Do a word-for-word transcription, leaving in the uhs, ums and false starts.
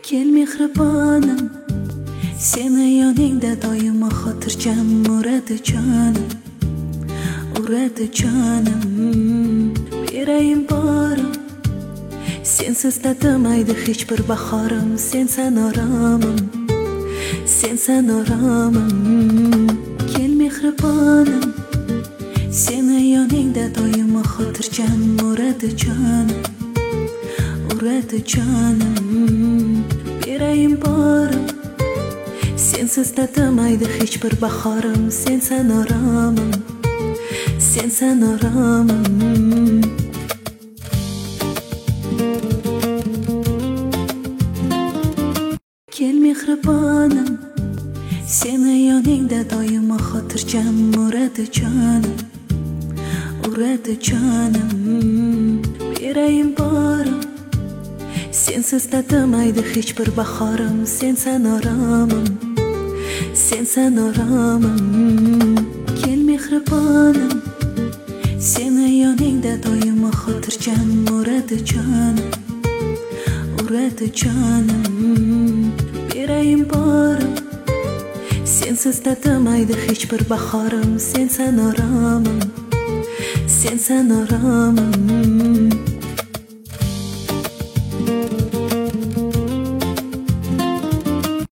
Kel mehribonim, seni yoningda doimo xotirjam uradi jonim, uradi jonim. Berayim borim, sensiz tatimaydi hech bir bahorim. Sensan oromim, sensan oromim. Kel mehribonim, seni yoningda doimo xotirjam uradi jonim, uradi jonim. Berayim borim, sensiz tatimaydi hech bir bahorim. Sensan oromim, sensan oromim. Kel mehribonim, seni yoningda doimo xotirjam uradi jonim, uradi jonim. Berayim borim, sensiz tatimaydi hech bir bahorim. Sensan oromim, sensan oromim. Kel mehribonim, seni yoningda doimo xotirjam uradi jonim, uradi jonim. Berayim borim, sensiz tatimaydi hech bir bahorim. Sensan oromim, sensan oromim.